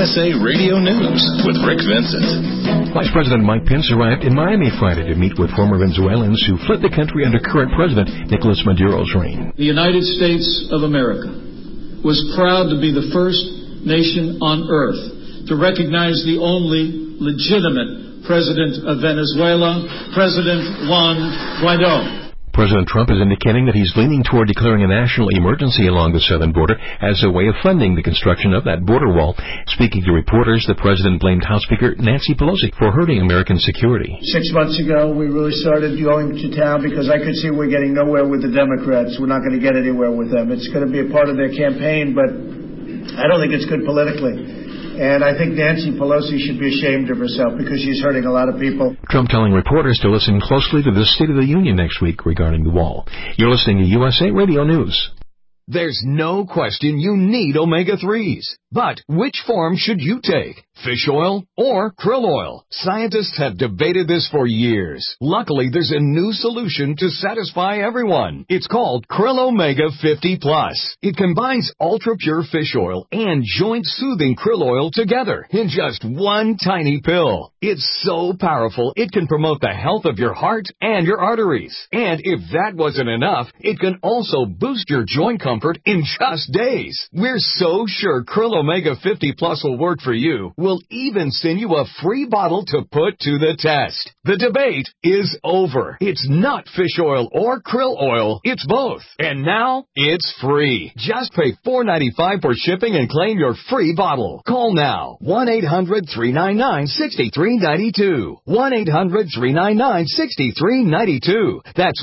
USA Radio News with Rick Vincent. Vice President Mike Pence arrived in Miami Friday to meet with former Venezuelans who fled the country under current President Nicolas Maduro's reign. The United States of America was proud to be the first nation on earth to recognize the only legitimate president of Venezuela, President Juan Guaido. President Trump is indicating that he's leaning toward declaring a national emergency along the southern border as a way of funding the construction of that border wall. Speaking to reporters, the president blamed House Speaker Nancy Pelosi for hurting American security. 6 months ago, we really started going to town because I could see we're getting nowhere with the Democrats. We're not going to get anywhere with them. It's going to be a part of their campaign, but I don't think it's good politically. And I think Nancy Pelosi should be ashamed of herself because she's hurting a lot of people. Trump telling reporters to listen closely to the State of the Union next week regarding the wall. You're listening to USA Radio News. There's no question you need omega-3s. But which form should you take? Fish oil or krill oil? Scientists have debated this for years. Luckily, there's a new solution to satisfy everyone. It's called Krill Omega 50 Plus. It combines ultra-pure fish oil and joint-soothing krill oil together in just one tiny pill. It's so powerful, it can promote the health of your heart and your arteries. And if that wasn't enough, it can also boost your joint comfort in just days. We're so sure Krill Omega 50 Plus will work for you. We'll even send you a free bottle to put to the test. The debate is over. It's not fish oil or krill oil. It's both. And now, it's free. Just pay $4.95 for shipping and claim your free bottle. Call now. 1-800-399-6392. 1-800-399-6392. That's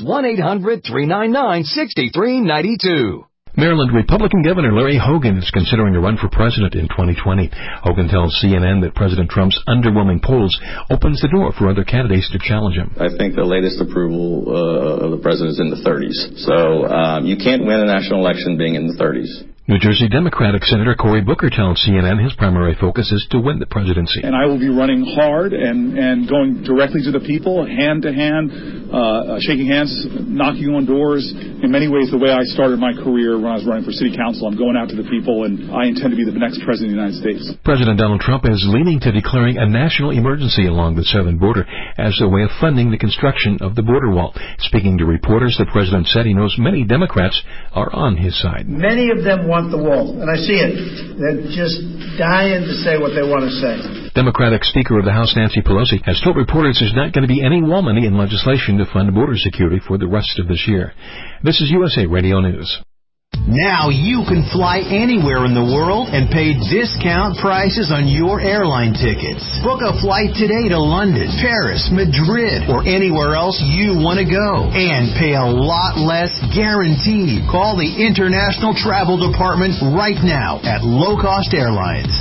1-800-399-6392. Maryland Republican Governor Larry Hogan is considering a run for president in 2020. Hogan tells CNN that President Trump's underwhelming polls opens the door for other candidates to challenge him. I think the latest approval of the president is in the 30s. So you can't win a national election being in the 30s. New Jersey Democratic Senator Cory Booker tells CNN his primary focus is to win the presidency. And I will be running hard and going directly to the people, hand to hand, shaking hands, knocking on doors. In many ways, the way I started my career when I was running for city council, I'm going out to the people, and I intend to be the next president of the United States. President Donald Trump is leaning to declaring a national emergency along the southern border as a way of funding the construction of the border wall. Speaking to reporters, the president said he knows many Democrats are on his side. Many of them want the wall, and I see it. They're just dying to say what they want to say. Democratic Speaker of the House Nancy Pelosi has told reporters there's not going to be any wall money in legislation to fund border security for the rest of this year. This is USA Radio News. Now you can fly anywhere in the world and pay discount prices on your airline tickets. Book a flight today to London, Paris, Madrid, or anywhere else you want to go. And pay a lot less guaranteed. Call the International Travel Department right now at Low Cost Airlines.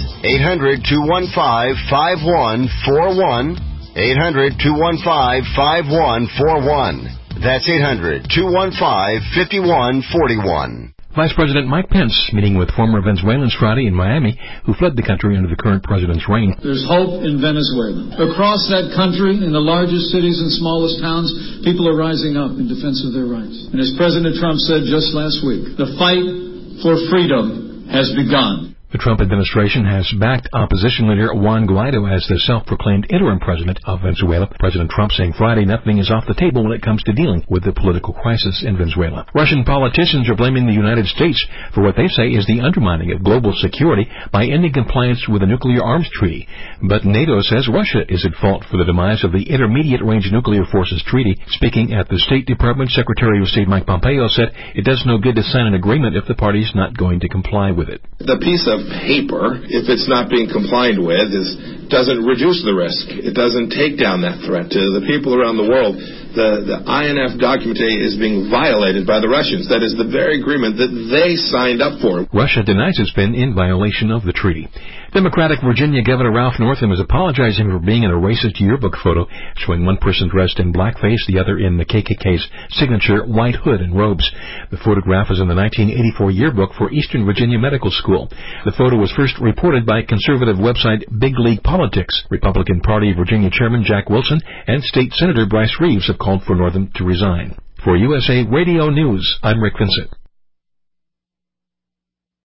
800-215-5141. 800-215-5141. That's 800-215-5141. Vice President Mike Pence meeting with former Venezuelans Friday in Miami who fled the country under the current president's reign. There's hope in Venezuela. Across that country, in the largest cities and smallest towns, people are rising up in defense of their rights. And as President Trump said just last week, the fight for freedom has begun. The Trump administration has backed opposition leader Juan Guaido as the self-proclaimed interim president of Venezuela. President Trump saying Friday nothing is off the table when it comes to dealing with the political crisis in Venezuela. Russian politicians are blaming the United States for what they say is the undermining of global security by ending compliance with the nuclear arms treaty. But NATO says Russia is at fault for the demise of the Intermediate Range Nuclear Forces Treaty. Speaking at the State Department, Secretary of State Mike Pompeo said it does no good to sign an agreement if the party's not going to comply with it. The piece of paper, if it's not being complied with, doesn't reduce the risk. It doesn't take down that threat to the people around the world. The INF document is being violated by the Russians. That is the very agreement that they signed up for. Russia denies it's been in violation of the treaty. Democratic Virginia Governor Ralph Northam is apologizing for being in a racist yearbook photo showing one person dressed in blackface, the other in the KKK's signature white hood and robes. The photograph is in the 1984 yearbook for Eastern Virginia Medical School. The photo was first reported by conservative website Big League Politics. Republican Party Virginia Chairman Jack Wilson and State Senator Bryce Reeves have called for Northam to resign. For USA Radio News, I'm Rick Vincent.